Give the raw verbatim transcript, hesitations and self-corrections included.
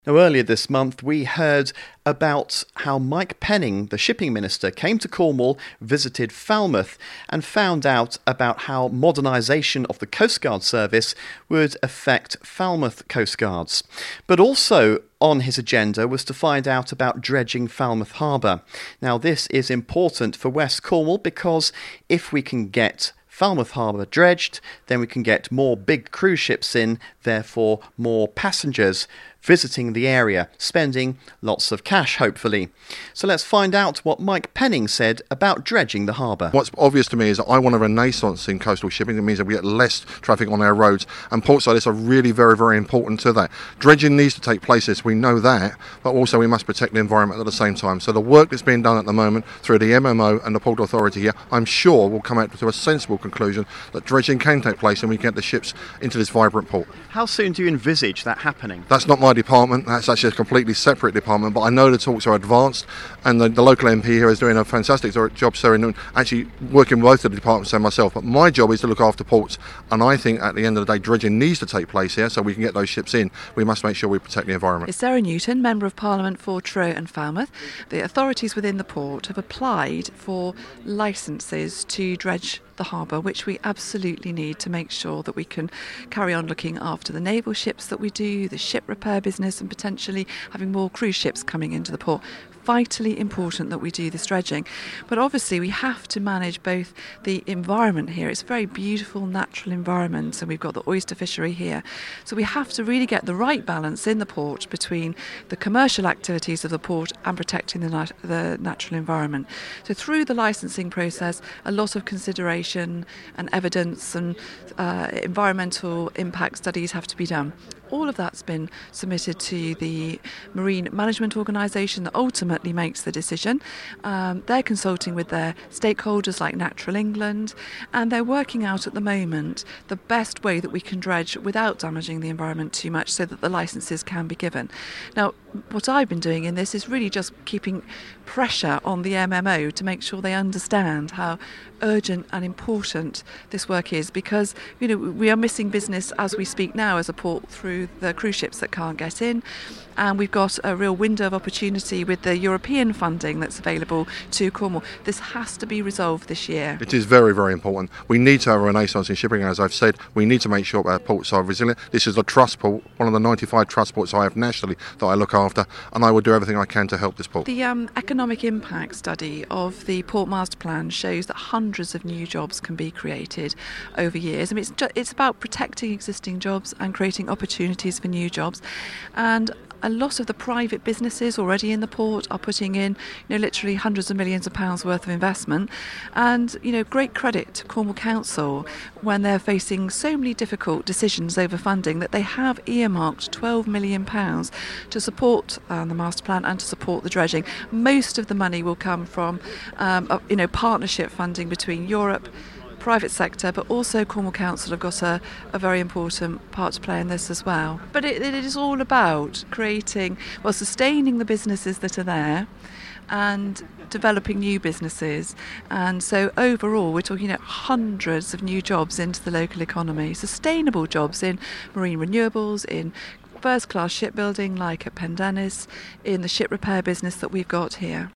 Now, earlier this month, we heard about how Mike Penning, the shipping minister, came to Cornwall, visited Falmouth, and found out about how modernisation of the Coast Guard service would affect Falmouth Coast Guards. But also on his agenda was to find out about dredging Falmouth Harbour. Now, this is important for West Cornwall because if we can get Falmouth Harbour dredged, then we can get more big cruise ships in, therefore more passengers visiting the area, spending lots of cash, hopefully. So let's find out what Mike Penning said about dredging the harbour. What's obvious to me is that I want a renaissance in coastal shipping. It means that we get less traffic on our roads, and ports like this are really very, very important to that. Dredging needs to take place, yes, we know that, but also we must protect the environment at the same time. So the work that's being done at the moment through the M M O and the Port Authority here, I'm sure will come out to a sensible conclusion that dredging can take place and we can get the ships into this vibrant port. How soon do you envisage that happening? That's not my department, that's actually a completely separate department, but I know the talks are advanced, and the, the local M P here is doing a fantastic job, sir, in actually working with both of the departments and myself. But my job is to look after ports, and I think at the end of the day dredging needs to take place here so we can get those ships in. We must make sure we protect the environment. It's Sarah Newton, Member of Parliament for Truro and Falmouth. The authorities within the port have applied for licences to dredge the harbour, which we absolutely need to make sure that we can carry on looking after the naval ships that we do, the ship repair business, and potentially having more cruise ships coming into the port. Vitally important that we do this dredging. But obviously we have to manage both the environment here. It's a very beautiful natural environment, and we've got the oyster fishery here. So we have to really get the right balance in the port between the commercial activities of the port and protecting the, nat- the natural environment. So through the licensing process, a lot of consideration and evidence and uh, environmental impact studies have to be done. All of that's been submitted to the Marine Management Organisation that ultimately makes the decision. Um, they're consulting with their stakeholders like Natural England, and they're working out at the moment the best way that we can dredge without damaging the environment too much so that the licences can be given. Now, what I've been doing in this is really just keeping pressure on the M M O to make sure they understand how urgent and important this work is, because you know we are missing business as we speak now as a port through the cruise ships that can't get in, and we've got a real window of opportunity with the European funding that's available to Cornwall. This has to be resolved this year. It is very, very important. We need to have a renaissance in shipping, as I've said. We need to make sure our ports are resilient. This is a trust port, one of the ninety-five trust ports I have nationally that I look after, and I will do everything I can to help this port. The um, economic impact study of the Port Master Plan shows that hundreds of new jobs can be created over years. I mean, it's, ju- it's about protecting existing jobs and creating opportunities for new jobs. And a lot of the private businesses already in the port are putting in, you know, literally hundreds of millions of pounds worth of investment. And, you know, great credit to Cornwall Council when they're facing so many difficult decisions over funding that they have earmarked twelve million pounds to support um, the master plan and to support the dredging. Most of the money will come from, um, uh, you know, partnership funding between Europe, private sector, but also Cornwall Council have got a, a very important part to play in this as well. But it, it is all about creating, well, sustaining the businesses that are there and developing new businesses. And so overall we're talking about hundreds of new jobs into the local economy, sustainable jobs in marine renewables, in first class shipbuilding like at Pendennis, in the ship repair business that we've got here.